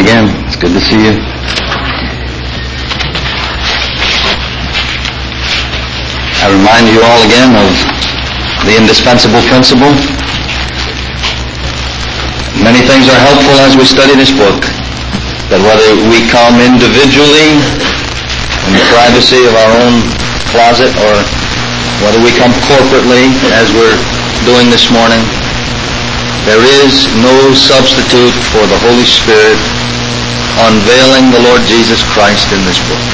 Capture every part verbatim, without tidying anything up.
again. It's good to see you. I remind you all again of the indispensable principle. Many things are helpful as we study this book, that whether we come individually in the privacy of our own closet or whether we come corporately as we're doing this morning, there is no substitute for the Holy Spirit unveiling the Lord Jesus Christ in this book.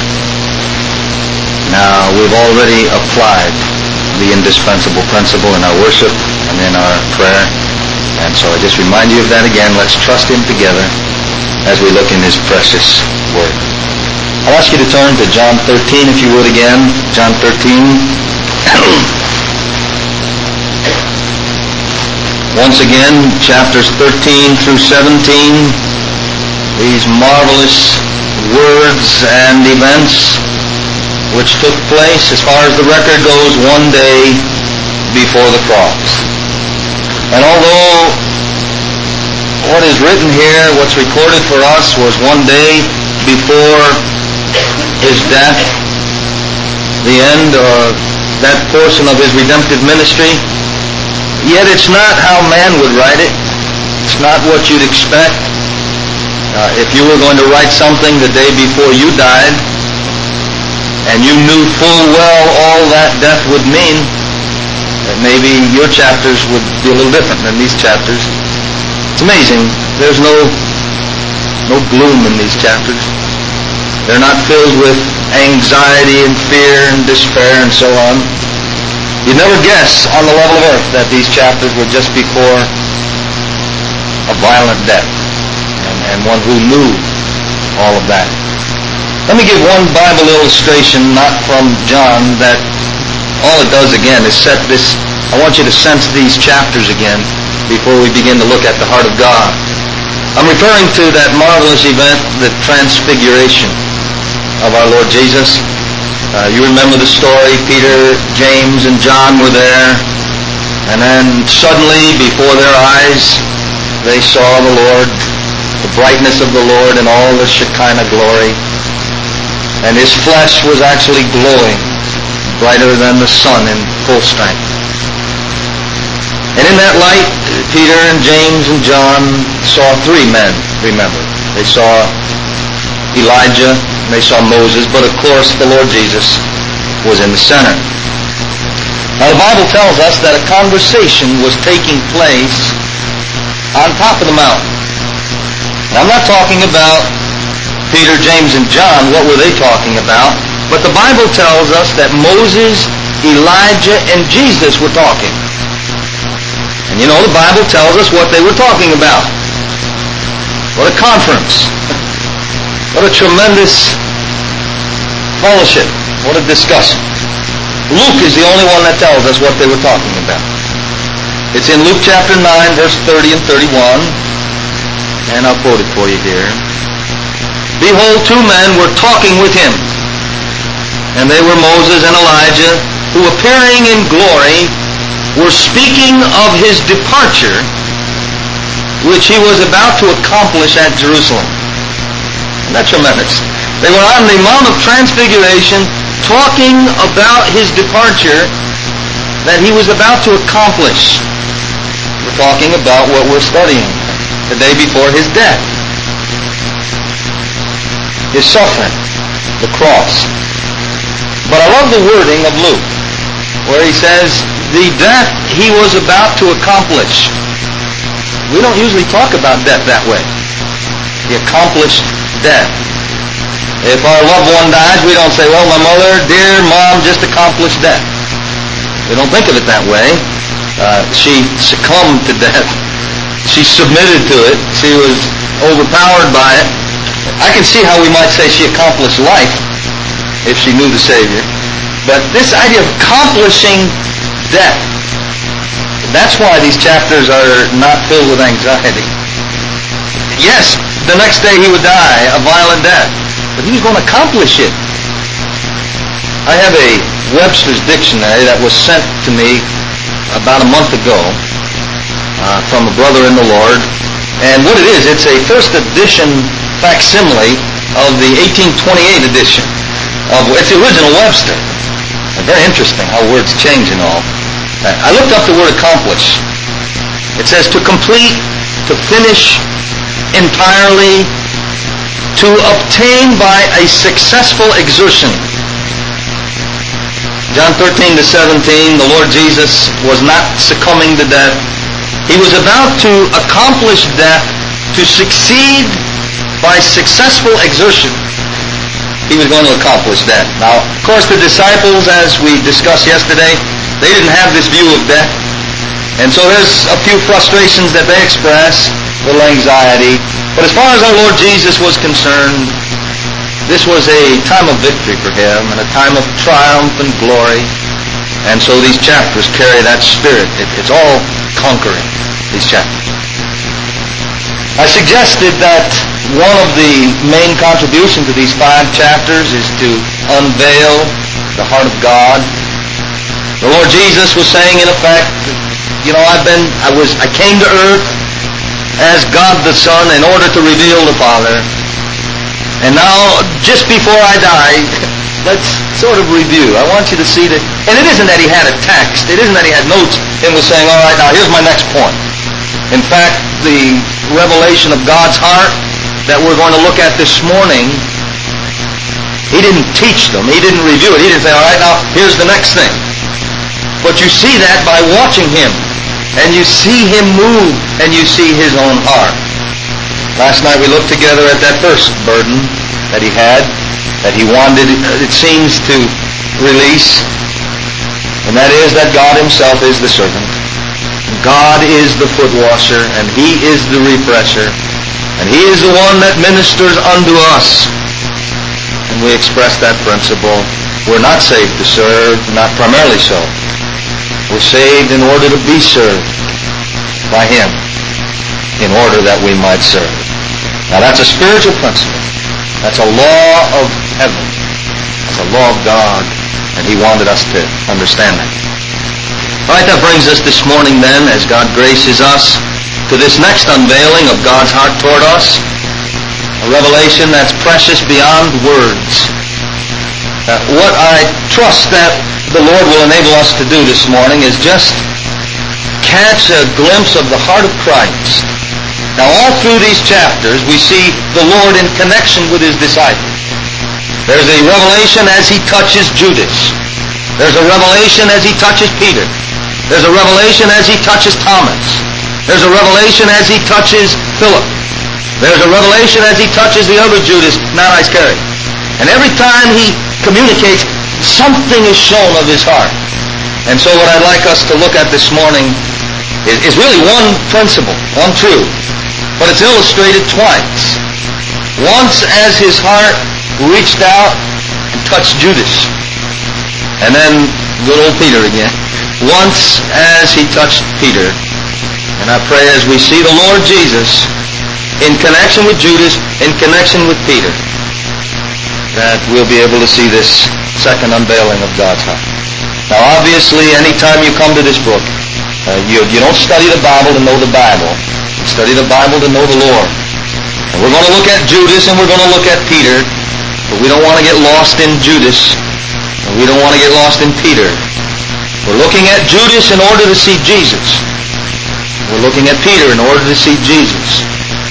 Now, we've already applied the indispensable principle in our worship and in our prayer, and so I just remind you of that again. Let's trust Him together as we look in His precious Word. I'll ask you to turn to John thirteen, if you would again. John thirteen. Once again, chapters thirteen through seventeen, these marvelous words and events which took place, as far as the record goes, one day before the cross. And although what is written here, what's recorded for us, was one day before His death, the end or that portion of His redemptive ministry, yet it's not how man would write it. It's not what you'd expect. Uh, if you were going to write something the day before you died, and you knew full well all that death would mean, that maybe your chapters would be a little different than these chapters. It's amazing. There's no no gloom in these chapters. They're not filled with anxiety and fear and despair and so on. You'd never guess on the level of earth that these chapters were just before a violent death, and, and one who knew all of that. Let me give one Bible illustration, not from John, that all it does again is set this. I want you to sense these chapters again before we begin to look at the heart of God. I'm referring to that marvelous event, the transfiguration of our Lord Jesus. Uh, you remember the story. Peter, James, and John were there, and then suddenly before their eyes they saw the Lord, the brightness of the Lord in all the Shekinah glory, and His flesh was actually glowing brighter than the sun in full strength. And in that light, Peter and James and John saw three men, remember. They saw Elijah, and they saw Moses, but of course the Lord Jesus was in the center. Now the Bible tells us that a conversation was taking place on top of the mountain. Now I'm not talking about Peter, James, and John. What were they talking about? But the Bible tells us that Moses, Elijah, and Jesus were talking. And you know, the Bible tells us what they were talking about. What a conference. What a tremendous fellowship. What a discussion. Luke is the only one that tells us what they were talking about. It's in Luke chapter nine, verse thirty and thirty-one. And I'll quote it for you here. Behold, two men were talking with him, and they were Moses and Elijah, who appearing in glory were speaking of His departure, which He was about to accomplish at Jerusalem. Isn't that tremendous? They were on the Mount of Transfiguration talking about His departure that He was about to accomplish. We're talking about what we're studying, the day before His death. His suffering, the cross. But I love the wording of Luke, where he says, the death He was about to accomplish. We don't usually talk about death that way. The accomplished death. If our loved one dies, we don't say, well, my mother, dear mom, just accomplished death. We don't think of it that way. Uh, she succumbed to death. She submitted to it. She was overpowered by it. I can see how we might say she accomplished life if she knew the Savior. But this idea of accomplishing death, that's why these chapters are not filled with anxiety. Yes, the next day he would die a violent death, but he was going to accomplish it. I have a Webster's dictionary that was sent to me about a month ago uh, from a brother in the Lord. And what it is, it's a first edition facsimile of the eighteen twenty-eight edition of, it's the original Webster. Very interesting how words change and all. I looked up the word accomplish. It says to complete, to finish entirely, to obtain by a successful exertion. John thirteen to seventeen, the Lord Jesus was not succumbing to death. He was about to accomplish death, to succeed by successful exertion. He was going to accomplish that. Now, of course, the disciples, as we discussed yesterday, they didn't have this view of death. And so there's a few frustrations that they express, a little anxiety. But as far as our Lord Jesus was concerned, this was a time of victory for Him and a time of triumph and glory. And so these chapters carry that spirit. It, it's all conquering, these chapters. I suggested that one of the main contributions to these five chapters is to unveil the heart of God. The Lord Jesus was saying, in effect, you know, I've been, I was, I came to earth as God the Son in order to reveal the Father. And now, just before I die, let's sort of review. I want you to see that, and it isn't that He had a text, it isn't that He had notes and was saying, all right, now here's my next point. In fact, the revelation of God's heart that we're going to look at this morning, He didn't teach them, He didn't review it, He didn't say, all right, now here's the next thing. But you see that by watching Him, and you see Him move, and you see His own heart. Last night we looked together at that first burden that He had, that He wanted, it seems, to release, and that is that God Himself is the servant. God is the foot washer, and He is the refresher, and He is the one that ministers unto us. And we express that principle. We're not saved to serve, not primarily so. We're saved in order to be served by Him, in order that we might serve. Now that's a spiritual principle. That's a law of heaven. That's a law of God, and He wanted us to understand that. All right, that brings us this morning then, as God graces us, to this next unveiling of God's heart toward us, a revelation that's precious beyond words. Uh, what I trust that the Lord will enable us to do this morning is just catch a glimpse of the heart of Christ. Now, all through these chapters, we see the Lord in connection with His disciples. There's a revelation as He touches Judas. There's a revelation as He touches Peter. There's a revelation as He touches Thomas. There's a revelation as He touches Philip. There's a revelation as He touches the other Judas, not Iscariot. And every time He communicates, something is shown of His heart. And so what I'd like us to look at this morning is, is really one principle, one truth. But it's illustrated twice. Once as His heart reached out and touched Judas. And then little Peter again. Once as He touched Peter. And I pray as we see the Lord Jesus in connection with Judas, in connection with Peter, that we'll be able to see this second unveiling of God's heart. Now obviously, anytime you come to this book, uh, you, you don't study the Bible to know the Bible. You study the Bible to know the Lord. And we're going to look at Judas and we're going to look at Peter, but we don't want to get lost in Judas, and we don't want to get lost in Peter. We're looking at Judas in order to see Jesus. We're looking at Peter in order to see Jesus.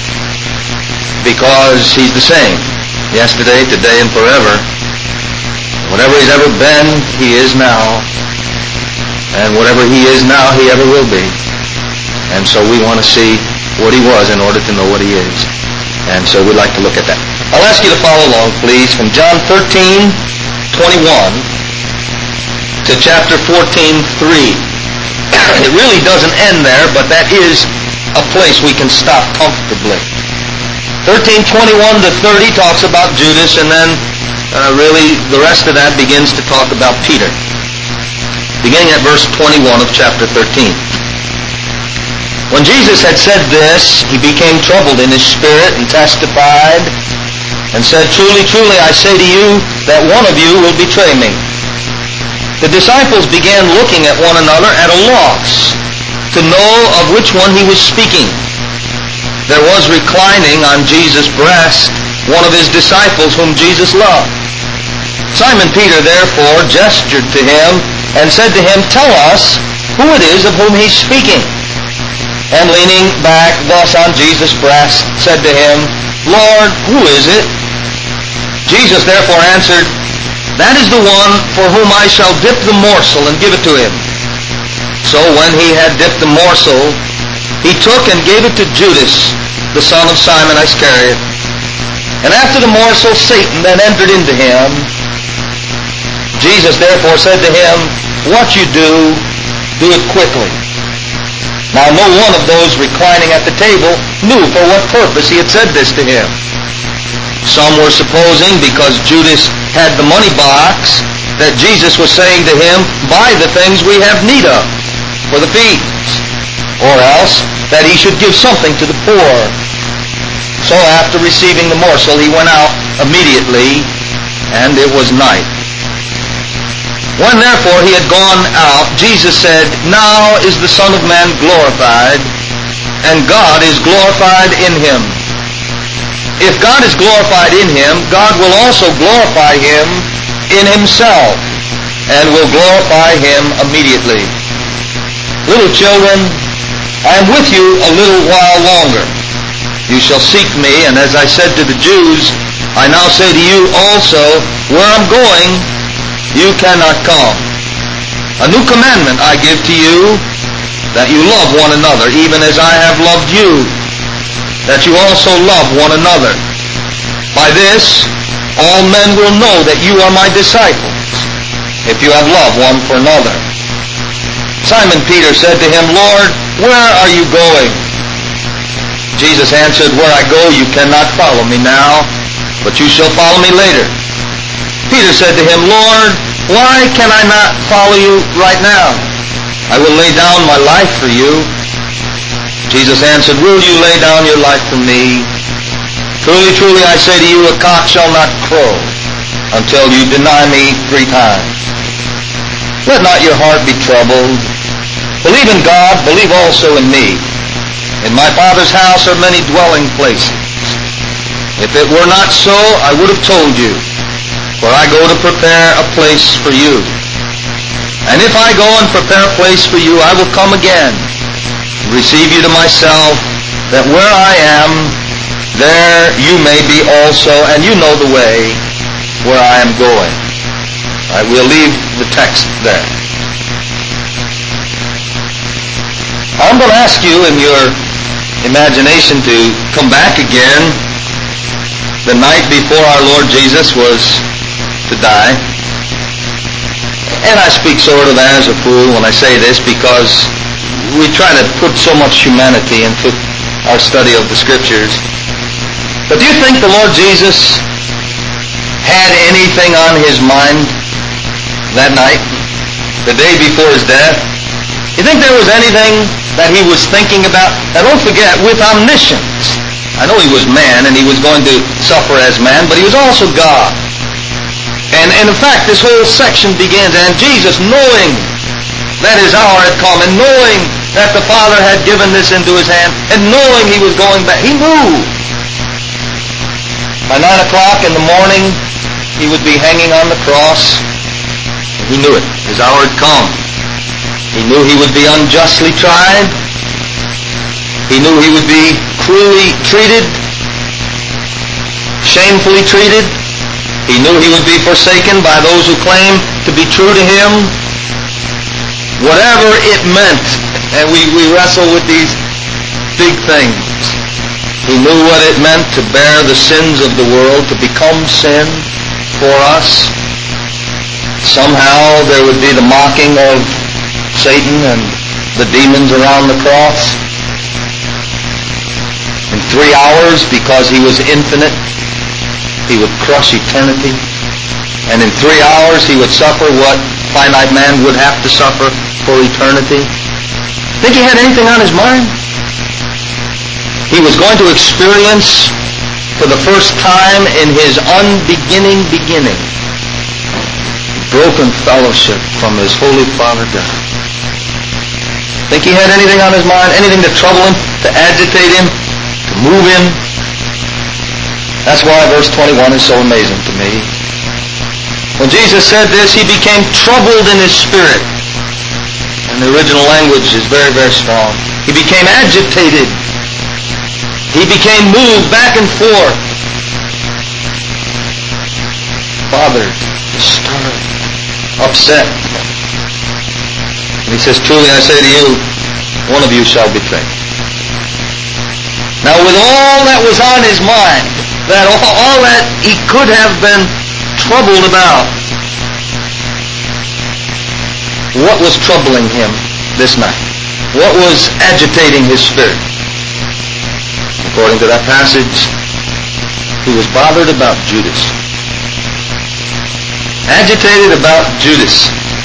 Because He's the same. Yesterday, today, and forever. Whatever He's ever been, He is now. And whatever He is now, He ever will be. And so we want to see what He was in order to know what He is. And so we'd like to look at that. I'll ask you to follow along, please, from John thirteen, twenty-one to chapter fourteen, three. It really doesn't end there, but that is a place we can stop comfortably. thirteen, twenty-one to thirty talks about Judas, and then uh, really the rest of that begins to talk about Peter. Beginning at verse twenty-one of chapter thirteen. When Jesus had said this, He became troubled in His spirit and testified and said, Truly, truly, I say to you that one of you will betray me. The disciples began looking at one another at a loss to know of which one He was speaking. There was reclining on Jesus' breast one of his disciples whom Jesus loved. Simon Peter therefore gestured to him and said to him, "Tell us who it is of whom he's speaking." And leaning back thus on Jesus' breast, said to him, "Lord, who is it?" Jesus therefore answered, "That is the one for whom I shall dip the morsel and give it to him." So when he had dipped the morsel, he took and gave it to Judas, the son of Simon Iscariot. And after the morsel, Satan then entered into him. Jesus therefore said to him, "What you do, do it quickly." Now no one of those reclining at the table knew for what purpose he had said this to him. Some were supposing, because Judas had the money box, that Jesus was saying to him, "Buy the things we have need of for the feast," or else that he should give something to the poor. So after receiving the morsel, he went out immediately, and it was night. When therefore he had gone out, Jesus said, "Now is the Son of Man glorified, and God is glorified in him. If God is glorified in him, God will also glorify him in himself, and will glorify him immediately. Little children, I am with you a little while longer. You shall seek me, and as I said to the Jews, I now say to you also, where I'm going, you cannot come. A new commandment I give to you, that you love one another, even as I have loved you, that you also love one another. By this, all men will know that you are my disciples, if you have love one for another." Simon Peter said to him, "Lord, where are you going?" Jesus answered, "Where I go you cannot follow me now, but you shall follow me later." Peter said to him, "Lord, why can I not follow you right now? I will lay down my life for you." Jesus answered, "Will you lay down your life for me? Truly, truly, I say to you, a cock shall not crow until you deny me three times. Let not your heart be troubled. Believe in God, believe also in me. In my Father's house are many dwelling places. If it were not so, I would have told you, for I go to prepare a place for you. And if I go and prepare a place for you, I will come again, and receive you to myself, that where I am, there you may be also, and you know the way where I am going." I will leave the text there. I'm going to ask you in your imagination to come back again the night before our Lord Jesus was to die. And I speak sort of as a fool when I say this, because we try to put so much humanity into our study of the Scriptures. But do you think the Lord Jesus had anything on his mind that night, the day before his death? You think there was anything that he was thinking about? Now don't forget, with omniscience, I know he was man and he was going to suffer as man, but he was also God. And, and in fact, this whole section begins, and Jesus, knowing that his hour had come, and knowing that the Father had given this into his hand, and knowing he was going back, he knew. By nine o'clock in the morning, he would be hanging on the cross. He knew it. His hour had come. He knew he would be unjustly tried. He knew he would be cruelly treated, shamefully treated. He knew he would be forsaken by those who claim to be true to him. Whatever it meant, and we, we wrestle with these big things. He knew what it meant to bear the sins of the world, to become sin for us. Somehow there would be the mocking of Satan and the demons around the cross. In three hours, because he was infinite, he would crush eternity. And in three hours he would suffer what finite man would have to suffer for eternity. Think he had anything on his mind? He was going to experience for the first time in his unbeginning beginning broken fellowship from his Holy Father God. Think he had anything on his mind? Anything to trouble him, to agitate him, to move him? That's why verse twenty-one is so amazing to me. When Jesus said this, he became troubled in his spirit. And the original language is very, very strong. He became agitated. He became moved back and forth. Bothered, disturbed, upset. And he says, truly I say to you, one of you shall betray me. Now with all that was on his mind, that all, all that he could have been troubled about, what was troubling him this night? What was agitating his spirit? According to that passage, he was bothered about Judas. Agitated about Judas.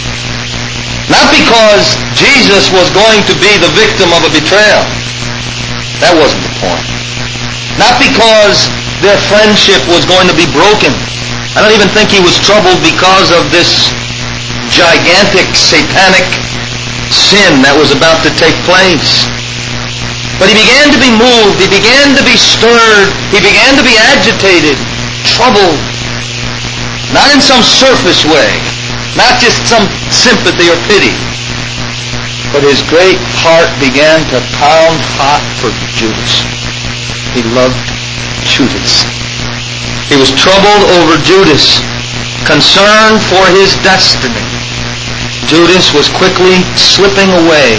Not because Jesus was going to be the victim of a betrayal. That wasn't the point. Not because their friendship was going to be broken. I don't even think he was troubled because of this gigantic satanic sin that was about to take place. But he began to be moved. He began to be stirred. He began to be agitated, troubled. Not in some surface way. Not just some sympathy or pity. But his great heart began to pound hot for Judas. He loved Judas. He was troubled over Judas, concerned for his destiny. Judas was quickly slipping away,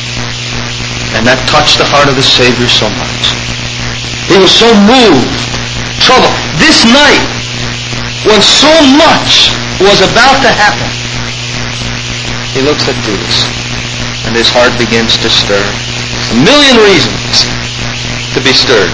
and that touched the heart of the Savior so much. He was so moved, troubled. This night, when so much was about to happen, he looks at Judas, and his heart begins to stir. A million reasons to be stirred.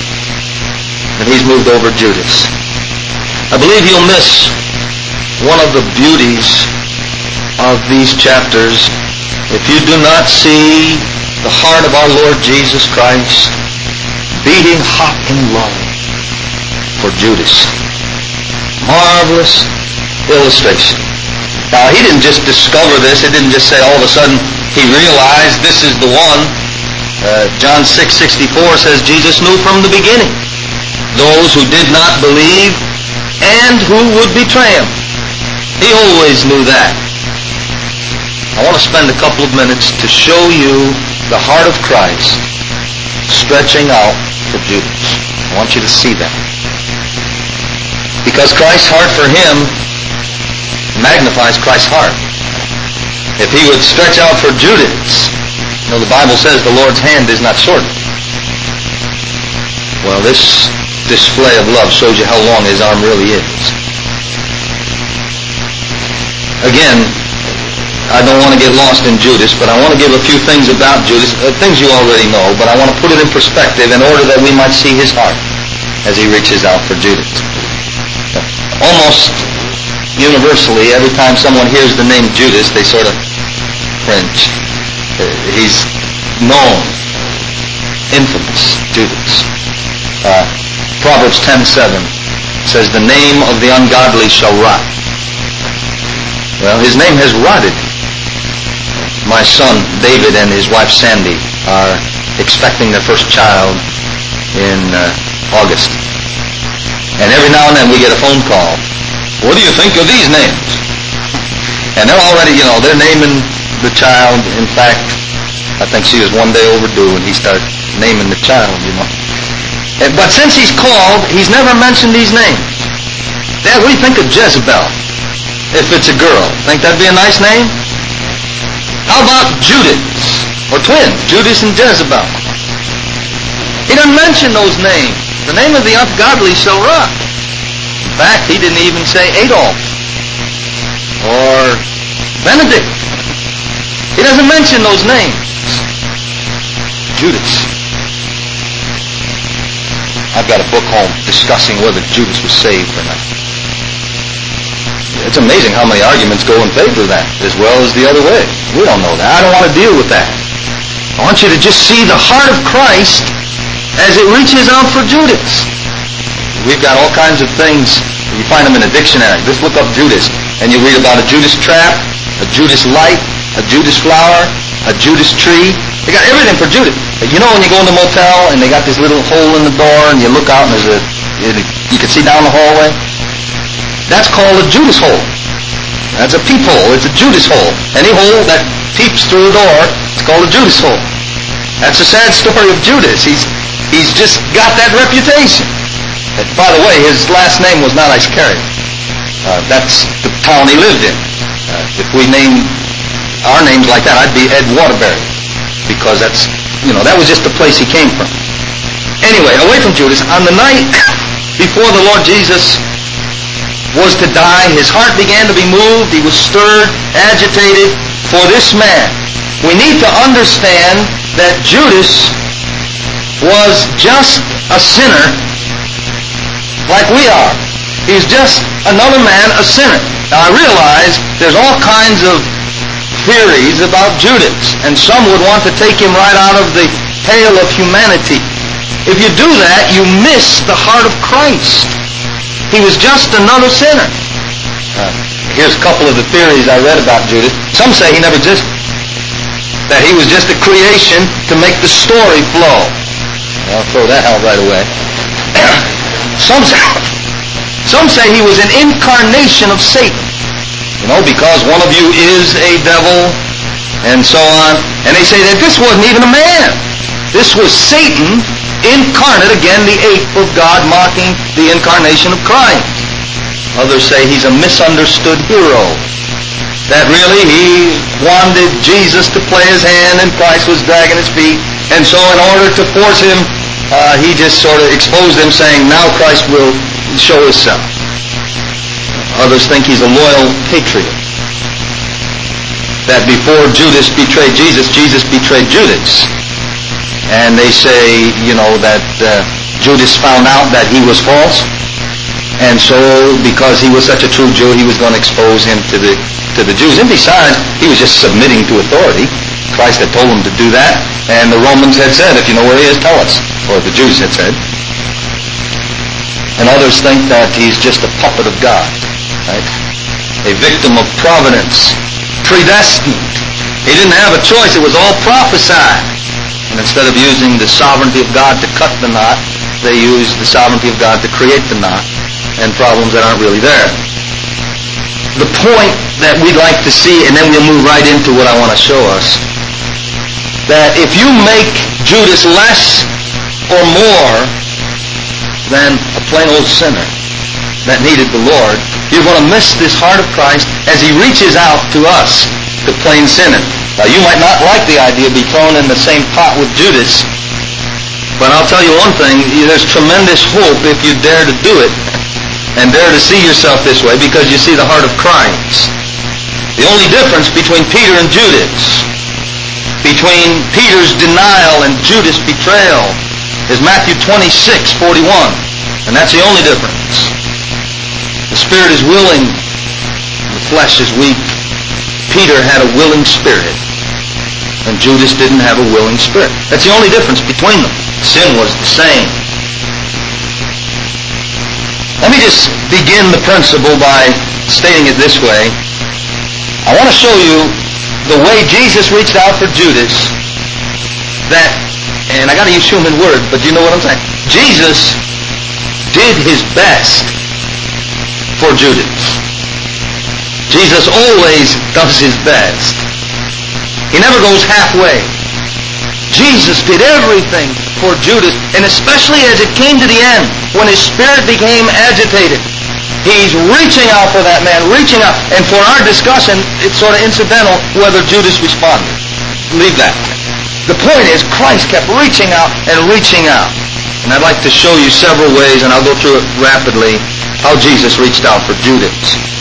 And he's moved over Judas. I believe you'll miss one of the beauties of these chapters if you do not see the heart of our Lord Jesus Christ beating hot in love for Judas. Marvelous illustration. Now, he didn't just discover this. He didn't just say all of a sudden he realized this is the one. Uh, John six sixty-four says Jesus knew from the beginning those who did not believe and who would betray him. He always knew that. I want to spend a couple of minutes to show you the heart of Christ stretching out for Judas. I want you to see that. Because Christ's heart for him magnifies Christ's heart. If he would stretch out for Judas, you know, the Bible says the Lord's hand is not shortened. Well, this display of love shows you how long his arm really is. Again, I don't want to get lost in Judas, but I want to give a few things about Judas, uh, things you already know, but I want to put it in perspective in order that we might see his heart as he reaches out for Judas. Almost universally, every time someone hears the name Judas, they sort of cringe. Uh, he's known, infamous Judas. Uh, Proverbs ten seven says, the name of the ungodly shall rot. Well, his name has rotted. My son, David, and his wife, Sandy, are expecting their first child in uh, August. And every now and then we get a phone call. What do you think of these names? And they're already, you know, they're naming the child. In fact, I think she was one day overdue and he started naming the child, you know. And, but since he's called, he's never mentioned these names. Dad, what do you think of Jezebel? If it's a girl. Think that'd be a nice name? How about Judas? Or twins, Judas and Jezebel. He doesn't mention those names. The name of the ungodly shall rot. In fact, he didn't even say Adolf or Benedict. He doesn't mention those names. Judas. I've got a book home discussing whether Judas was saved or not. It's amazing how many arguments go in favor of that, as well as the other way. We don't know that. I don't want to deal with that. I want you to just see the heart of Christ as it reaches out for Judas. We've got all kinds of things. You find them in a dictionary. Just look up Judas, and you read about a Judas trap, a Judas light, a Judas flower, a Judas tree. They got everything for Judas. You know when you go in the motel and they got this little hole in the door and you look out and there's a You can see down the hallway. That's called a Judas hole. That's a peephole. It's a Judas hole. Any hole that peeps through a door, it's called a Judas hole. That's a sad story of Judas. He's he's just got that reputation. And by the way, his last name was not Iscariot. Uh, that's the town he lived in. Uh, if we name our names like that, I'd be Ed Waterbury, because that's, you know, that was just the place he came from. Anyway, away from Judas, on the night before the Lord Jesus was to die, his heart began to be moved. He was stirred, agitated for this man. We need to understand that Judas was just a sinner like we are. He's just another man, a sinner. Now I realize there's all kinds of theories about Judas, and some would want to take him right out of the pale of humanity. If you do that, you miss the heart of Christ. He was just another sinner. Uh, here's a couple of the theories I read about Judas. Some say he never existed, that he was just a creation to make the story flow. I'll throw that out right away. Some say, some say he was an incarnation of Satan. You know, because one of you is a devil, and so on. And they say that this wasn't even a man. This was Satan incarnate, again, the ape of God, mocking the incarnation of Christ. Others say he's a misunderstood hero. That really he wanted Jesus to play his hand, and Christ was dragging his feet. And so in order to force him, uh, he just sort of exposed him, saying, now Christ will show himself. Others think he's a loyal patriot. That before Judas betrayed Jesus, Jesus betrayed Judas. And they say, you know, that uh, Judas found out that he was false. And so, because he was such a true Jew, he was going to expose him to the to the Jews. And besides, he was just submitting to authority. Christ had told him to do that. And the Romans had said, if you know where he is, tell us. Or the Jews had said. And others think that he's just a puppet of God. Right? A victim of providence, predestined. He didn't have a choice. It was all prophesied. And instead of using the sovereignty of God to cut the knot, they used the sovereignty of God to create the knot and problems that aren't really there. The point that we'd like to see, and then we'll move right into what I want to show us, that if you make Judas less or more than a plain old sinner that needed the Lord, you're going to miss this heart of Christ as he reaches out to us, the plain sinner. Now, you might not like the idea of being thrown in the same pot with Judas, but I'll tell you one thing, there's tremendous hope if you dare to do it and dare to see yourself this way, because you see the heart of Christ. The only difference between Peter and Judas, between Peter's denial and Judas' betrayal, is Matthew twenty-six forty-one, and that's the only difference. The spirit is willing, the flesh is weak. Peter had a willing spirit, and Judas didn't have a willing spirit. That's the only difference between them. Sin was the same. Let me just begin the principle by stating it this way. I want to show you the way Jesus reached out for Judas, that, and I got to use human word, but you know what I'm saying? Jesus did his best for Judas. Jesus always does his best. He never goes halfway. Jesus did everything for Judas, and especially as it came to the end, when his spirit became agitated, he's reaching out for that man, reaching out. And for our discussion, it's sort of incidental whether Judas responded. Leave that. The point is, Christ kept reaching out and reaching out. And I'd like to show you several ways, and I'll go through it rapidly, how Jesus reached out for Judas.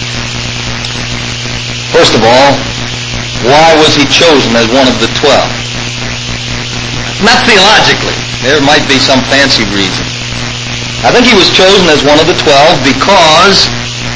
First of all, why was he chosen as one of the twelve? Not theologically. There might be some fancy reason. I think he was chosen as one of the twelve because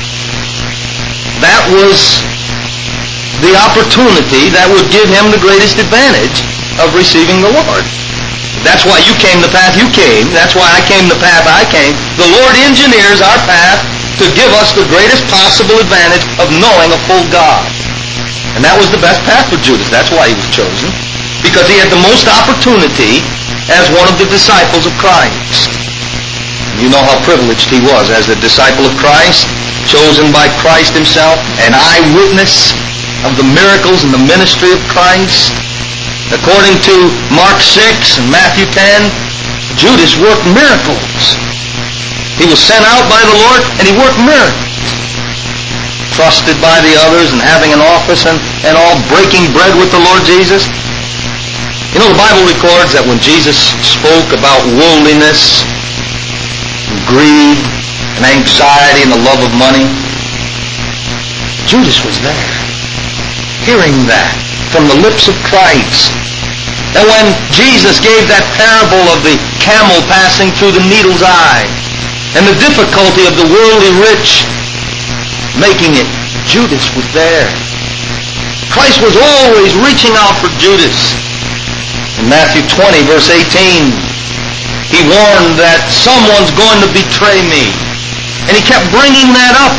that was the opportunity that would give him the greatest advantage of receiving the Lord. That's why you came the path you came. That's why I came the path I came. The Lord engineers our path to give us the greatest possible advantage of knowing a full God. And that was the best path for Judas. That's why he was chosen. Because he had the most opportunity as one of the disciples of Christ. And You know how privileged he was as a disciple of Christ, chosen by Christ himself, an eyewitness of the miracles and the ministry of Christ. According to Mark six and Matthew ten, Judas worked miracles. He was sent out by the Lord and he worked miracles. Trusted by the others and having an office and, and all, breaking bread with the Lord Jesus. You know, the Bible records that when Jesus spoke about worldliness, and greed, and anxiety, and the love of money, Judas was there, hearing that from the lips of Christ. And when Jesus gave that parable of the camel passing through the needle's eye, and the difficulty of the worldly rich making it, Judas was there. Christ was always reaching out for Judas. In Matthew twenty, verse eighteen, he warned that someone's going to betray me. And he kept bringing that up.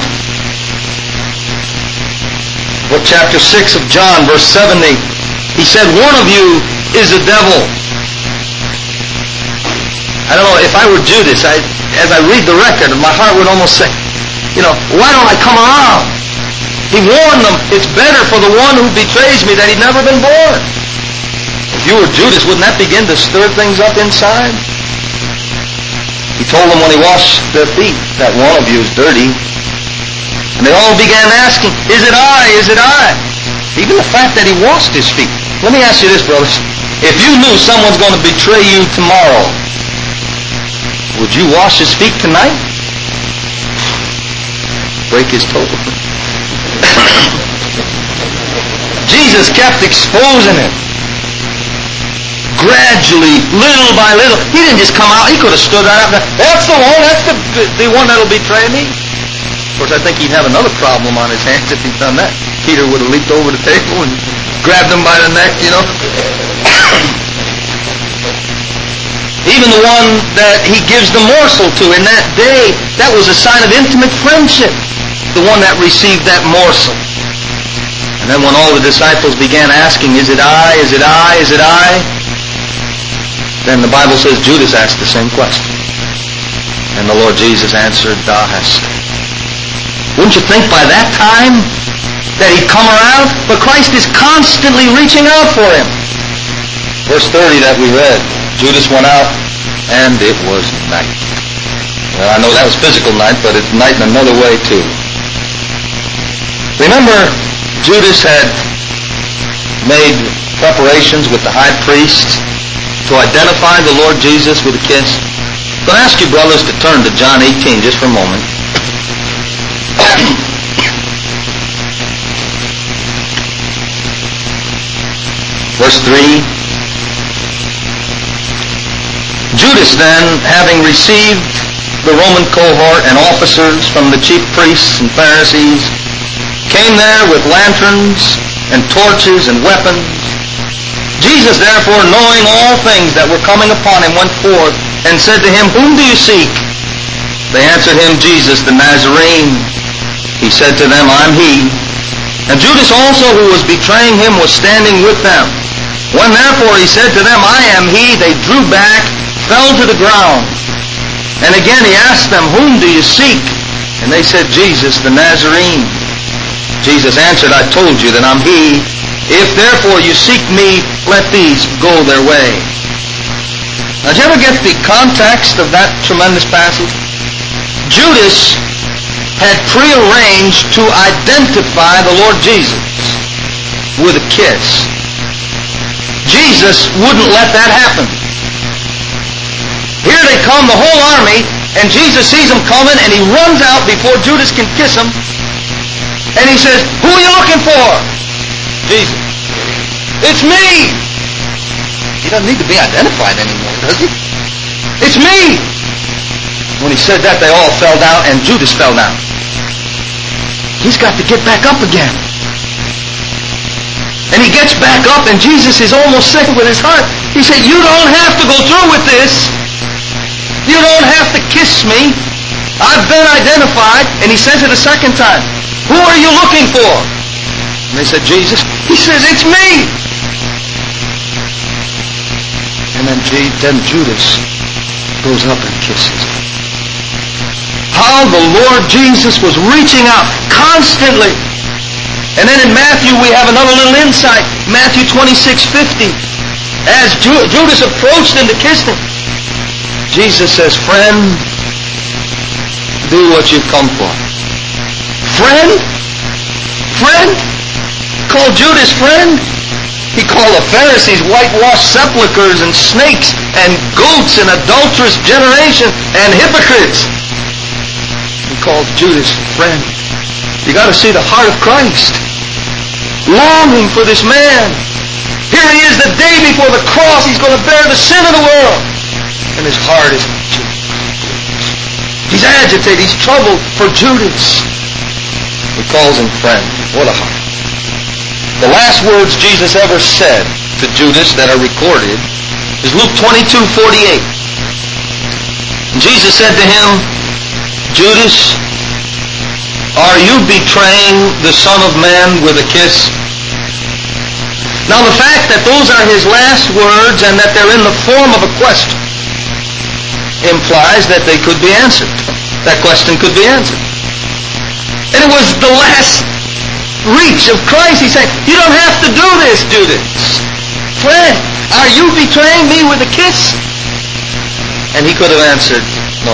Book chapter six of John, verse seventy, he said, one of you is a devil. I don't know, if I were Judas, I, as I read the record, my heart would almost say, you know, why don't I come around? He warned them, it's better for the one who betrays me that he'd never been born. If you were Judas, wouldn't that begin to stir things up inside? He told them when he washed their feet that one of you is dirty. And they all began asking, is it I? Is it I? Even the fact that he washed his feet. Let me ask you this, brothers. If you knew someone's going to betray you tomorrow, would you wash his feet tonight? Break his toe? Jesus kept exposing him. Gradually, little by little. He didn't just come out. He could have stood right up and said, that's the one. That's the, the, the one that'll betray me. Of course, I think he'd have another problem on his hands if he'd done that. Peter would have leaped over the table and grabbed him by the neck, you know. Even the one that he gives the morsel to in that day, that was a sign of intimate friendship. The one that received that morsel. And then when all the disciples began asking, is it I? Is it I? Is it I? Then the Bible says Judas asked the same question. And the Lord Jesus answered, thou hast. Wouldn't you think by that time that he'd come around? But Christ is constantly reaching out for him. Verse thirty that we read, Judas went out and it was night. Well, I know that was physical night, but it's night in another way too. Remember, Judas had made preparations with the high priest to identify the Lord Jesus with a kiss. I'm going to ask you, brothers, to turn to John eighteen just for a moment. Verse three. Judas then, having received the Roman cohort and officers from the chief priests and Pharisees, came there with lanterns and torches and weapons. Jesus, therefore, knowing all things that were coming upon him, went forth and said to him, whom do you seek? They answered him, Jesus the Nazarene. He said to them, I'm he. And Judas also, who was betraying him, was standing with them. When therefore he said to them, I am he, they drew back, fell to the ground. And again he asked them, whom do you seek? And they said, Jesus the Nazarene. Jesus answered, I told you that I'm he. If therefore you seek me, let these go their way. Now, did you ever get the context of that tremendous passage? Judas had prearranged to identify the Lord Jesus with a kiss. Jesus wouldn't let that happen. Here they come, the whole army, and Jesus sees them coming, and he runs out before Judas can kiss him. And he says, who are you looking for? Jesus. It's me. He doesn't need to be identified anymore, does he? It's me. When he said that, they all fell down, and Judas fell down. He's got to get back up again. And he gets back up, and Jesus is almost sick with his heart. He said, you don't have to go through with this. You don't have to kiss me. I've been identified. And he says it a second time. Who are you looking for? And they said, Jesus. He says, it's me. And then, then Judas goes up and kisses him. how the Lord Jesus was reaching out constantly. And then in Matthew we have another little insight. Matthew twenty-six fifty. As Judas approached him to kiss him, Jesus says, friend, do what you've come for. Friend? Friend? Called Judas friend? He called the Pharisees whitewashed sepulchres and snakes and goats and adulterous generation and hypocrites. He called Judas friend. You got to see the heart of Christ. Longing for this man. Here he is the day before the cross. He's going to bear the sin of the world. And his heart is... He's agitated. He's troubled for Judas. He calls him friend. What a heart. The last words Jesus ever said to Judas that are recorded is Luke twenty-two forty-eight. Jesus said to him, Judas, are you betraying the Son of Man with a kiss? Now the fact that those are his last words and that they're in the form of a question implies that they could be answered. That question could be answered. And it was the last reach of Christ. He said, you don't have to do this, Judas. Friend, are you betraying me with a kiss? And he could have answered, no.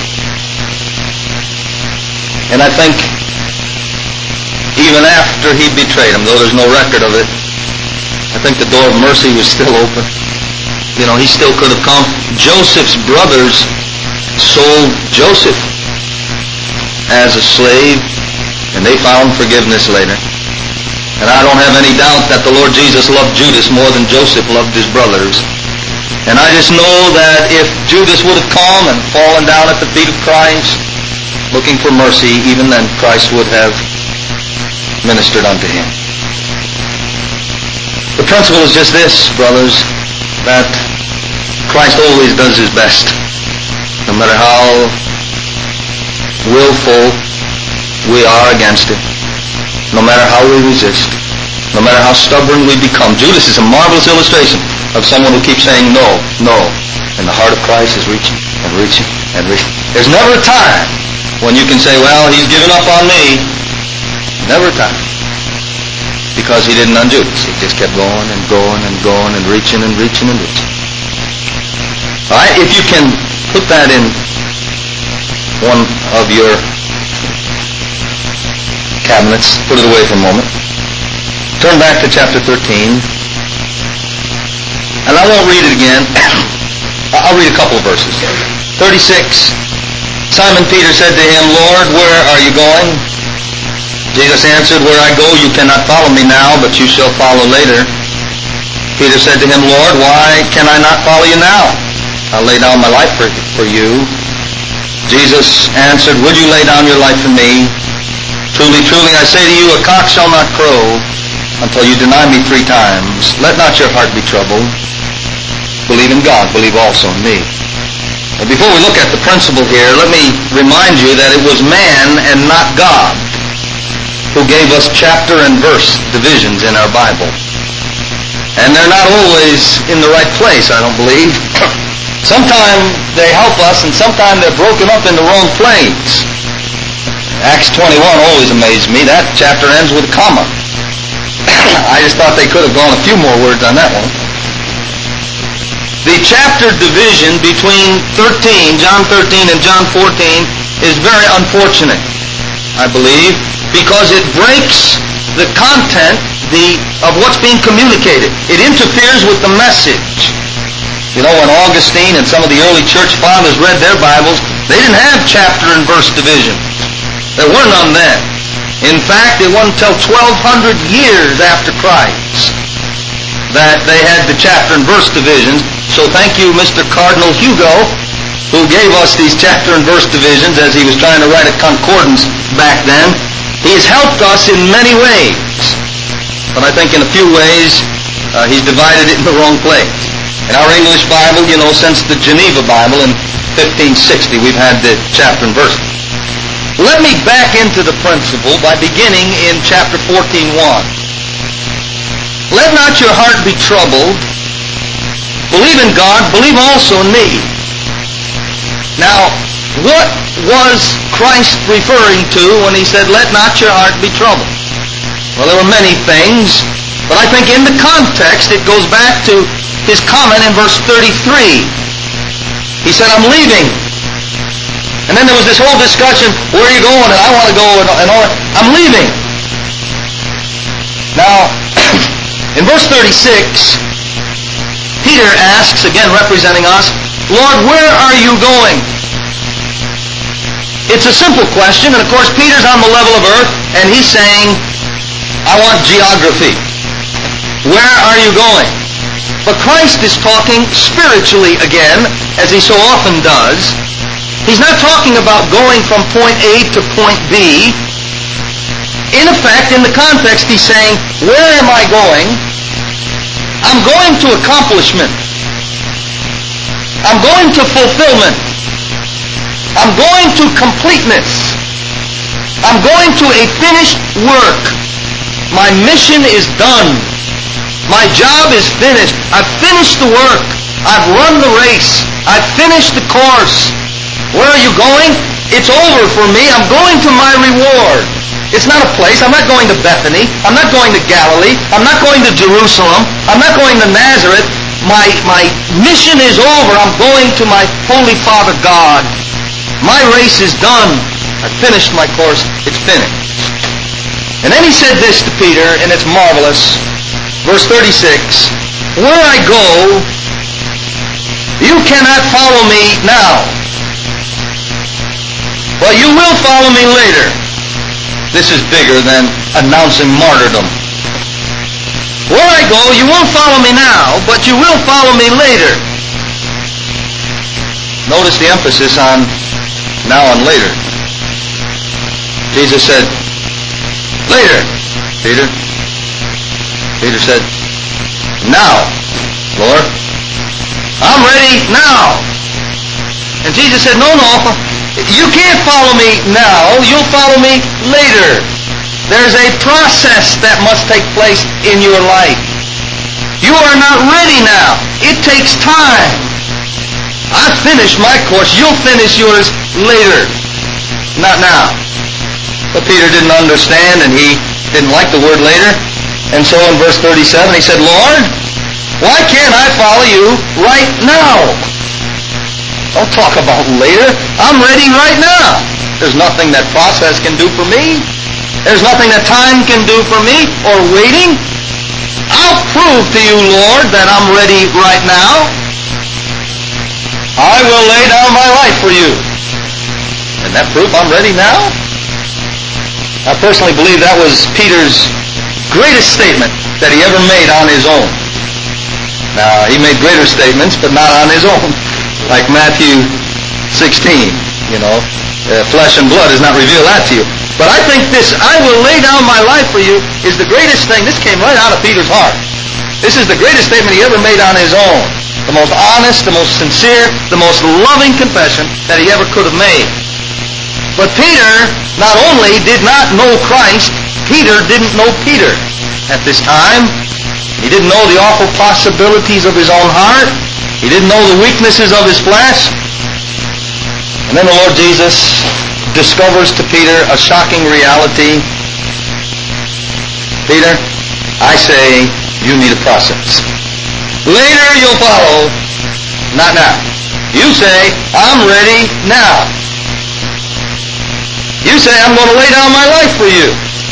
And I think even after he betrayed him, though there's no record of it, I think the door of mercy was still open. You know, he still could have come. Joseph's brothers sold Joseph as a slave, and they found forgiveness later. And I don't have any doubt that the Lord Jesus loved Judas more than Joseph loved his brothers. And I just know that if Judas would have come and fallen down at the feet of Christ, looking for mercy, even then Christ would have ministered unto him. The principle is just this, brothers, that Christ always does his best. No matter how willful we are against it, no matter how we resist, no matter how stubborn we become. Judas is a marvelous illustration of someone who keeps saying no, no. And the heart of Christ is reaching and reaching and reaching. There's never a time when you can say, well, he's given up on me. Never a time. Because he didn't undo Judas. He just kept going and going and going and reaching and reaching and reaching. All right, if you can put that in one of your cabinets, put it away for a moment. Turn back to chapter thirteen. And I won't read it again. I'll read a couple of verses. thirty-six. Simon Peter said to him, Lord, where are you going? Jesus answered, where I go you cannot follow me now, but you shall follow later. Peter said to him, Lord, why can I not follow you now? I'll lay down my life for, for you. Jesus answered, would you lay down your life for me? Truly, truly, I say to you, a cock shall not crow until you deny me three times. Let not your heart be troubled. Believe in God, believe also in me. But before we look at the principle here, let me remind you that it was man and not God who gave us chapter and verse divisions in our Bible. And they're not always in the right place, I don't believe. Sometimes they help us, and sometimes they're broken up in the wrong place. Acts twenty-one always amazed me. That chapter ends with a comma. I just thought they could have gone a few more words on that one. The chapter division between thirteen, John thirteen and John fourteen is very unfortunate, I believe, because it breaks the content the, of what's being communicated. It interferes with the message. You know, when Augustine and some of the early church fathers read their Bibles, they didn't have chapter and verse division. There were none then. In fact, it wasn't until twelve hundred years after Christ that they had the chapter and verse divisions. So thank you, Mister Cardinal Hugo, who gave us these chapter and verse divisions as he was trying to write a concordance back then. He has helped us in many ways. But I think in a few ways, uh, he's divided it in the wrong place. In our English Bible, you know, since the Geneva Bible in fifteen sixty, we've had the chapter and verse. Let me back into the principle by beginning in chapter fourteen one. Let not your heart be troubled. Believe in God, believe also in me. Now, What was Christ referring to when he said, let not your heart be troubled? Well, there were many things, but I think in the context it goes back to his comment in verse thirty-three. He said, I'm leaving. And then there was this whole discussion, where are you going? And I want to go and, and all that. I'm leaving. Now, in verse thirty-six, Peter asks, again representing us, Lord, where are you going? It's a simple question, and of course Peter's on the level of earth, and he's saying, I want geography. Where are you going? But Christ is talking spiritually again, as he so often does. He's not talking about going from point A to point B. In effect, in the context, he's saying, where am I going? I'm going to accomplishment. I'm going to fulfillment. I'm going to completeness. I'm going to a finished work. My mission is done. My job is finished. I've finished the work. I've run the race. I've finished the course. Where are you going? It's over for me. I'm going to my reward. It's not a place. I'm not going to Bethany. I'm not going to Galilee. I'm not going to Jerusalem. I'm not going to Nazareth. My, my mission is over. I'm going to my Holy Father God. My race is done. I've finished my course. It's finished. And then he said this to Peter, and it's marvelous. Verse thirty-six, where I go, you cannot follow me now, but you will follow me later. This is bigger than announcing martyrdom. Where I go, you won't follow me now, but you will follow me later. Notice the emphasis on now and later. Jesus said, later, Peter. Peter said, now, Lord. I'm ready now. And Jesus said, no, no, you can't follow me now. You'll follow me later. There's a process that must take place in your life. You are not ready now. It takes time. I've finished my course. You'll finish yours later. Not now. But Peter didn't understand, and he didn't like the word later. And so in verse thirty-seven he said, Lord, why can't I follow you right now? Don't talk about later. I'm ready right now. There's nothing that process can do for me. There's nothing that time can do for me, or waiting. I'll prove to you, Lord, that I'm ready right now. I will lay down my life for you. And that proof I'm ready now? I personally believe that was Peter's greatest statement that he ever made on his own. Now, he made greater statements, but not on his own. Like Matthew sixteen, you know, uh, flesh and blood has not revealed that to you. But I think this, I will lay down my life for you, is the greatest thing. This came right out of Peter's heart. This is the greatest statement he ever made on his own. The most honest, the most sincere, the most loving confession that he ever could have made. But Peter not only did not know Christ, Peter didn't know Peter at this time. He didn't know the awful possibilities of his own heart. He didn't know the weaknesses of his flesh. And then the Lord Jesus discovers to Peter a shocking reality. Peter, I say you need a process. Later you'll follow, not now. You say, I'm ready now. You say, I'm going to lay down my life for you.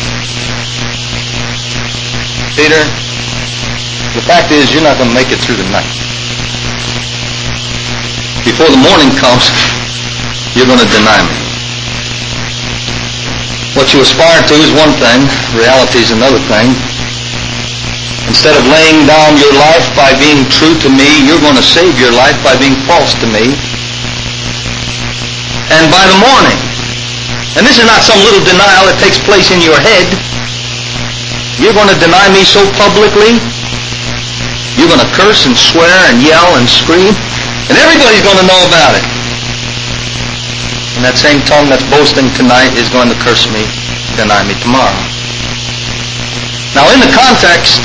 Peter, the fact is you're not going to make it through the night. Before the morning comes, you're going to deny me. What you aspire to is one thing, reality is another thing. Instead of laying down your life by being true to me, you're going to save your life by being false to me. And by the morning, and this is not some little denial that takes place in your head, you're going to deny me so publicly, you're going to curse and swear and yell and scream, and everybody's going to know about it. And that same tongue that's boasting tonight is going to curse me, deny me tomorrow. Now in the context,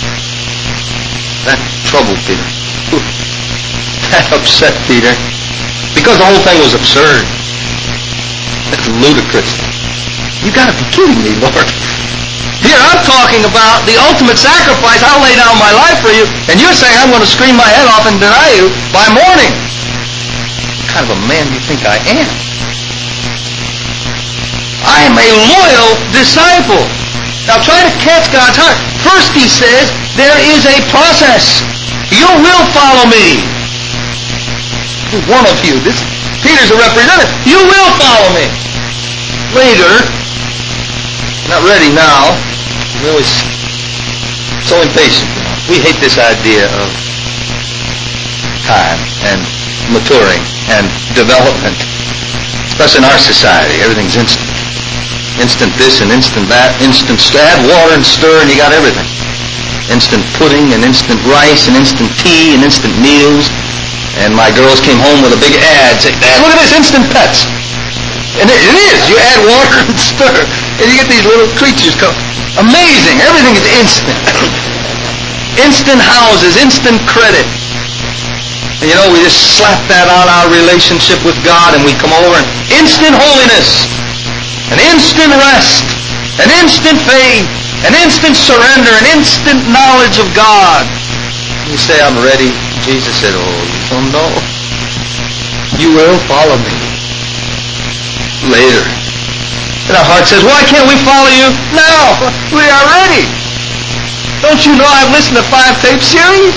that troubled Peter. That upset Peter. Because the whole thing was absurd. It's ludicrous. You got to be kidding me, Lord. Here I'm talking about the ultimate sacrifice. I'll lay down my life for you, and you're saying I'm going to scream my head off and deny you by morning. What kind of a man do you think I am? I am a loyal disciple. Now try to catch God's heart. First he says, there is a process. You will follow me. One of you. This Peter's a representative. You will follow me. Later, not ready now. We're always so impatient. We hate this idea of time and maturing and development, especially in our society. Everything's instant. Instant this and instant that. Instant add water and stir and you got everything. Instant pudding and instant rice and instant tea and instant meals. And my girls came home with a big ad saying, Dad, look at this, instant pets. And it, it is. You add water and stir, and you get these little creatures come. Amazing. Everything is instant. Instant houses, instant credit. And you know, we just slap that on our relationship with God, and we come over and instant holiness, an instant rest, an instant faith, an instant surrender, an instant knowledge of God. You say, I'm ready. Jesus said, oh, you don't know. You will follow me later. And our heart says, why can't we follow you now? We are ready. Don't you know I've listened to five tape series?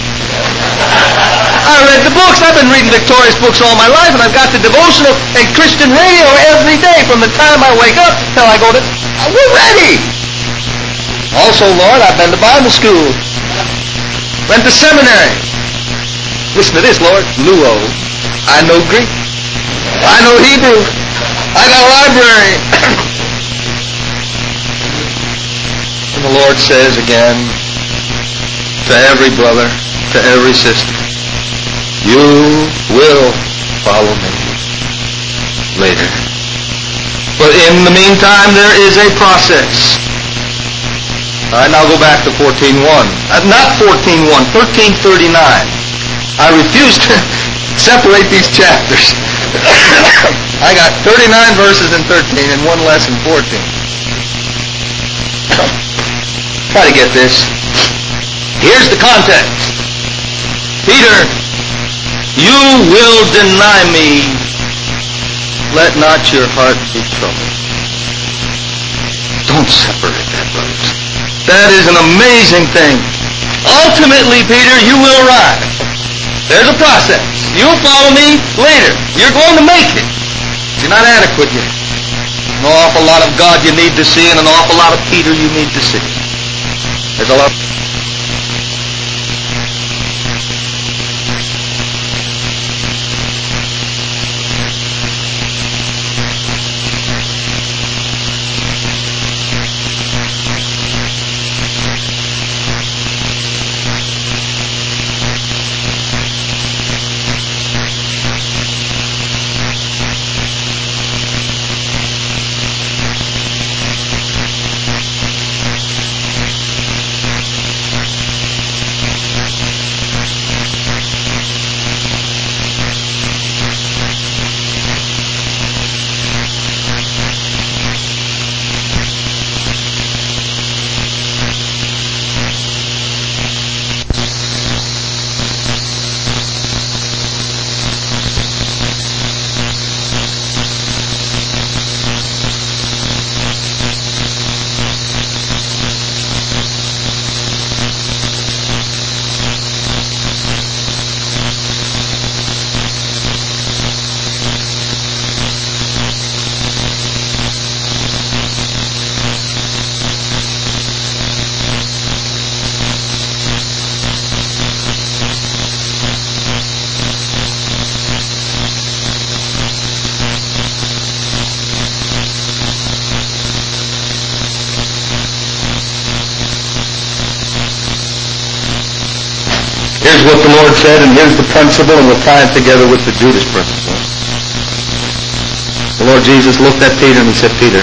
I read the books. I've been reading Victorious books all my life, and I've got the devotional and Christian radio every day from the time I wake up till I go to... We're ready. Also, Lord, I've been to Bible school. Went to seminary. Listen to this, Lord. Luo. I know Greek. I know Hebrew. I got a library. And the Lord says again to every brother, to every sister, you will follow me later. But in the meantime, there is a process. All right, now go back to fourteen one. Uh, not fourteen one, thirteen thirty-nine. I refuse to separate these chapters. I got thirty-nine verses in thirteen and one less in fourteen. Try to get this. Here's the context. Peter, you will deny me. Let not your heart be troubled. Don't separate that, brothers. That is an amazing thing. Ultimately, Peter, you will arrive. There's a process. You'll follow me later. You're going to make it. You're not adequate yet. An awful lot of God you need to see and an awful lot of Peter you need to see. There's a lot. Here's what the Lord said, and here's the principle, and we'll tie it together with the Judas principle. The Lord Jesus looked at Peter and he said, Peter,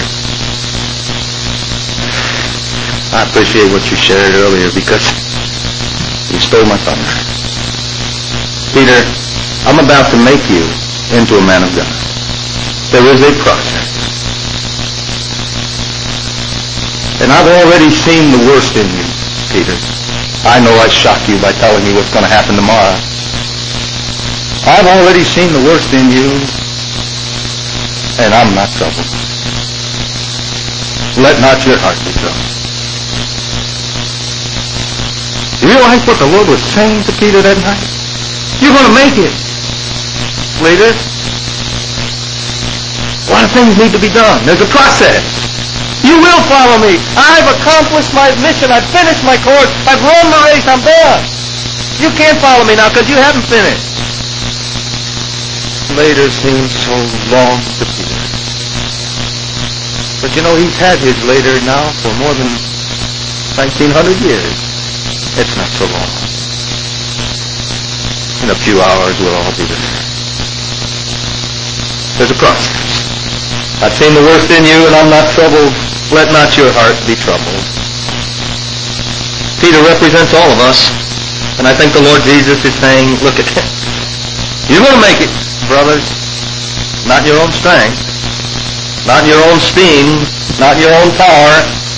I appreciate what you shared earlier because you stole my thunder. Peter, I'm about to make you into a man of God. There is a process. And I've already seen the worst in you, Peter. I know I shocked you by telling you what's going to happen tomorrow. I've already seen the worst in you, and I'm not troubled. Let not your heart be troubled. You realize what the Lord was saying to Peter that night? You're going to make it. Later, a lot of things need to be done. There's a process. You will follow me. I've accomplished my mission. I've finished my course. I've run the race. I'm done. You can't follow me now because you haven't finished. Later seems so long to Peter. But you know, he's had his later now for more than nineteen hundred years. It's not so long. In a few hours, we'll all be there. There's a process. I've seen the worst in you, and I'm not troubled. Let not your heart be troubled. Peter represents all of us, and I think the Lord Jesus is saying, look at him. You're going to make it, brothers. Not your own strength, not your own steam, not your own power,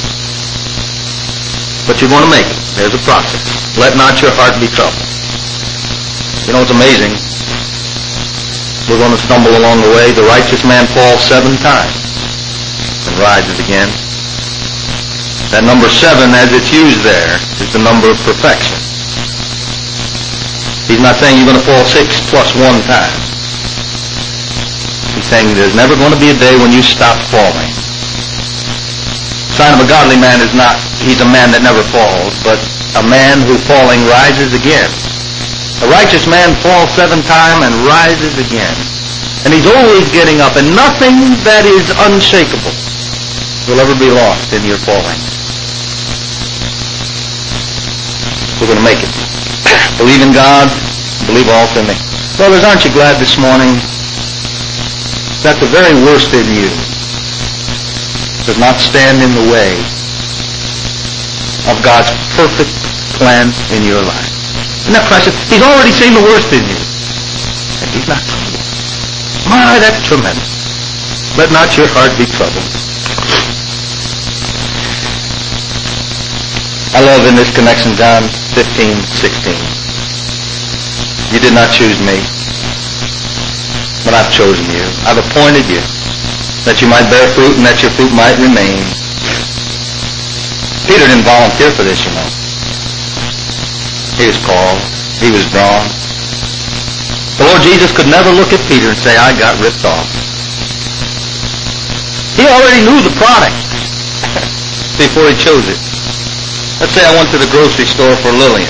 but you're going to make it. There's a process. Let not your heart be troubled. You know, it's amazing. We're going to stumble along the way. The righteous man falls seven times and rises again. That number seven, as it's used there, is the number of perfection. He's not saying you're going to fall six plus one time. He's saying there's never going to be a day when you stop falling. The sign of a godly man is not, he's a man that never falls, but a man who falling rises again. A righteous man falls seven times and rises again. And he's always getting up, and nothing that is unshakable will ever be lost in your falling. We're going to make it. Believe in God, believe also in me. Brothers, aren't you glad this morning that the very worst in you does not stand in the way of God's perfect plan in your life? Isn't that precious? He's already seen the worst in you, and he's not troubled. My, that's tremendous. Let not your heart be troubled. I love in this connection John fifteen sixteen. You did not choose me, but I've chosen you. I've appointed you that you might bear fruit and that your fruit might remain. Peter didn't volunteer for this, you know. He was called. He was drawn. The Lord Jesus could never look at Peter and say, I got ripped off. He already knew the product before he chose it. Let's say I went to the grocery store for Lillian.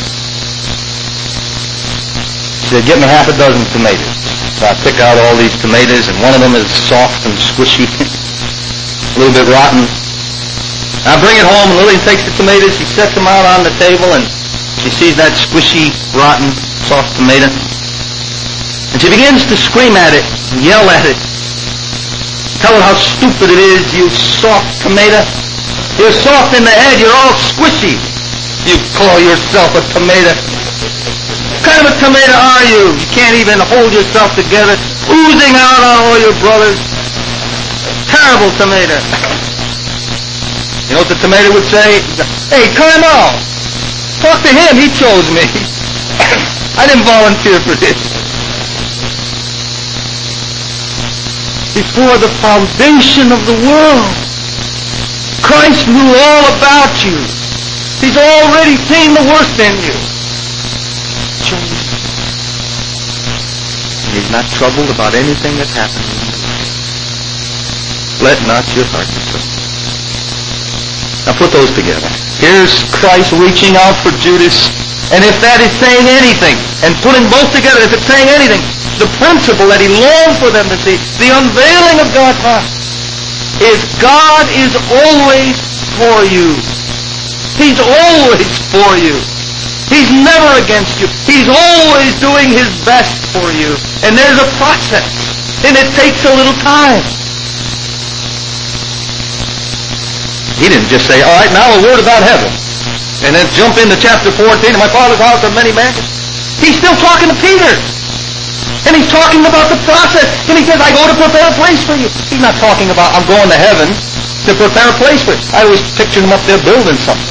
She said, get me half a dozen tomatoes. So I pick out all these tomatoes, and one of them is soft and squishy, a little bit rotten. I bring it home, and Lillian takes the tomatoes, she sets them out on the table, and she sees that squishy, rotten, soft tomato. And she begins to scream at it and yell at it. Tell it how stupid it is, you soft tomato. You're soft in the head, you're all squishy. You call yourself a tomato. What kind of a tomato are you? You can't even hold yourself together, oozing out on all your brothers. Terrible tomato. You know what the tomato would say? Hey, time out. Talk to him, he chose me. I didn't volunteer for this. Before the foundation of the world, Christ knew all about you. He's already seen the worst in you. He's not troubled about anything that's happening in your life. Let not your heart be troubled. Now put those together. Here's Christ reaching out for Judas. And if that is saying anything, and putting both together, if it's saying anything, the principle that he longed for them to see, the unveiling of God's heart, is God is always for you. He's always for you. He's never against you. He's always doing his best for you. And there's a process. And it takes a little time. He didn't just say, all right, now a word about heaven. And then jump into chapter fourteen, in my Father's house are many mansions. He's still talking to Peter. And he's talking about the process. And he says, I go to prepare a place for you. He's not talking about, I'm going to heaven to prepare a place for you. I always picture him up there building something.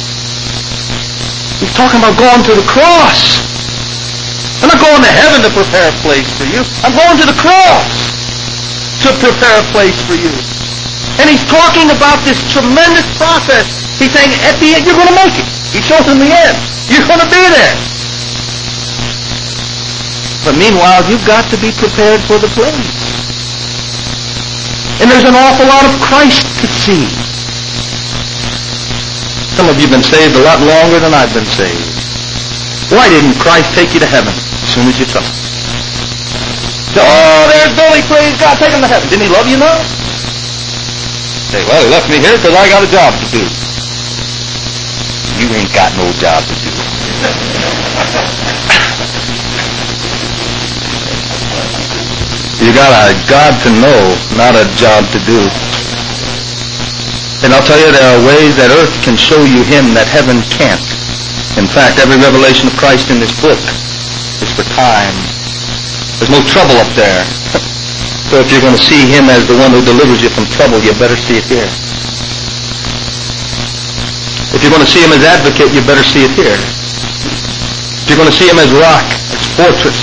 He's talking about going to the cross. I'm not going to heaven to prepare a place for you. I'm going to the cross to prepare a place for you. And he's talking about this tremendous process. He's saying, at the end, you're going to make it. He shows in the end. You're going to be there. But meanwhile, you've got to be prepared for the place. And there's an awful lot of Christ to see. Some of you have been saved a lot longer than I've been saved. Why didn't Christ take you to heaven as soon as you saw him? Oh, there's Billy, praise God, take him to heaven. Didn't he love you now? Say, well, he left me here because I got a job to do. You ain't got no job to do. You got a God to know, not a job to do. And I'll tell you, there are ways that earth can show you him that heaven can't. In fact, every revelation of Christ in this book is for time. There's no trouble up there. So if you're going to see him as the one who delivers you from trouble, you better see it here. If you're going to see him as advocate, you better see it here. If you're going to see him as rock, as fortress,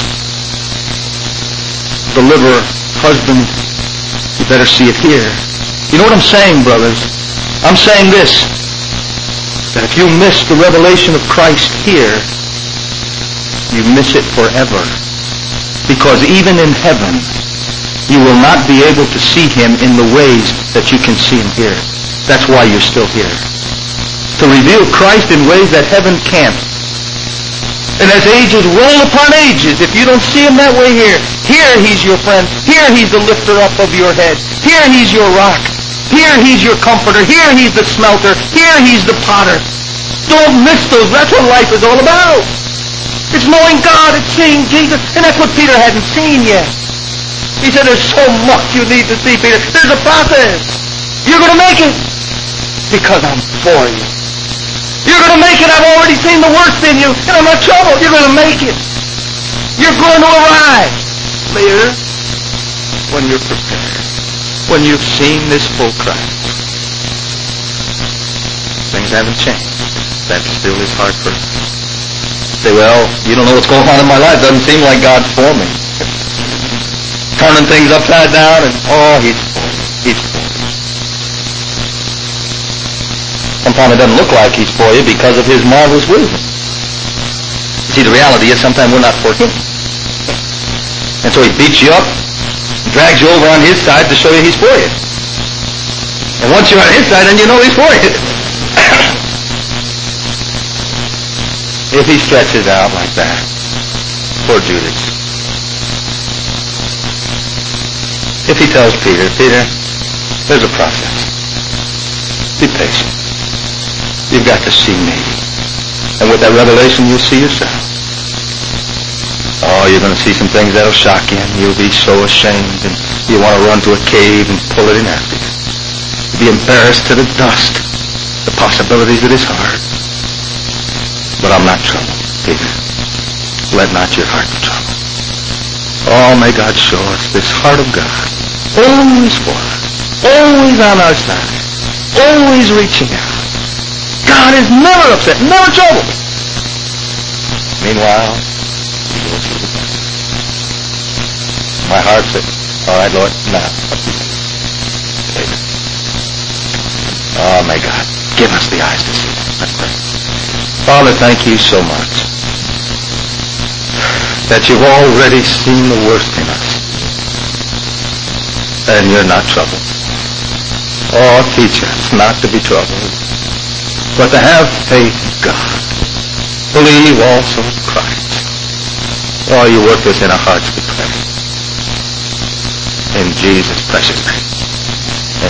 deliverer, husband, you better see it here. You know what I'm saying, brothers? I'm saying this, that if you miss the revelation of Christ here, you miss it forever. Because even in heaven, you will not be able to see him in the ways that you can see him here. That's why you're still here. To reveal Christ in ways that heaven can't. And as ages roll upon ages, if you don't see him that way here, here he's your friend, here he's the lifter up of your head, here he's your rock, here he's your comforter, here he's the smelter, here he's the potter. Don't miss those. That's what life is all about. It's knowing God, it's seeing Jesus, and that's what Peter hadn't seen yet. He said, there's so much you need to see, Peter. There's a process. You're going to make it because I'm for you. You're going to make it. I've already seen the worst in you, and I'm not troubled. You're going to make it. You're going to arrive later when you're prepared, when you've seen this full Christ. Things haven't changed. That still is hard for us. Say, well, you don't know what's going on in my life. Doesn't seem like God's for me. Turning things upside down, and oh, he's for me. He's for me. Sometimes it doesn't look like he's for you because of his marvelous wisdom. See, the reality is sometimes we're not for him. And so he beats you up, drags you over on his side to show you he's for you. And once you're on his side, then you know he's for you. If he stretches out like that, poor Judas. If he tells Peter, Peter, there's a process. Be patient. You've got to see me. And with that revelation, you'll see yourself. Oh, you're going to see some things that'll shock you, and you'll be so ashamed, and you want to run to a cave and pull it in after you. You'll be embarrassed to the dust, the possibilities of this heart. But I'm not troubled, Peter. Let not your heart be troubled. Oh, may God show us this heart of God, always for us, always on our side, always reaching out. God is never upset, never troubled. Meanwhile, he goes through the process. My heart says, all right, Lord, now, what do you say? Later. Oh, may God give us the eyes to see. Let's pray. Father, thank you so much that you've already seen the worst in us, and you're not troubled. Oh, teach us not to be troubled, but to have faith in God. Believe also in Christ. Oh, you work this in our hearts, we pray. In Jesus' precious name.